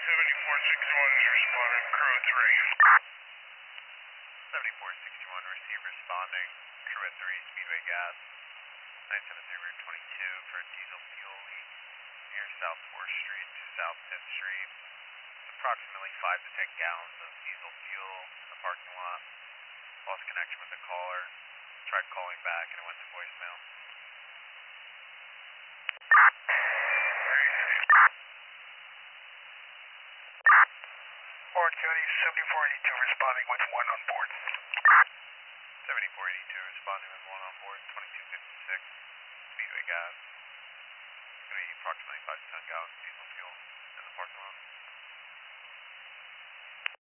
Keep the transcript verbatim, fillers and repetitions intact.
seventy-four sixty-one is responding, crew at three. seventy-four sixty-one, receive responding, crew at three, Speedway gas, nine seven three Route twenty-two for diesel fuel leak near South fourth Street to South fifth Street. Approximately five to ten gallons of diesel fuel in the parking lot. Lost connection with the caller. Tried calling back and it went to voicemail. Orange County seventy-four eighty-two responding with one on board. seventy-four eighty-two responding with one on board, twenty-two fifty-six, Speedway gas. It's going to be approximately five to ten gallons of diesel fuel in the parking lot.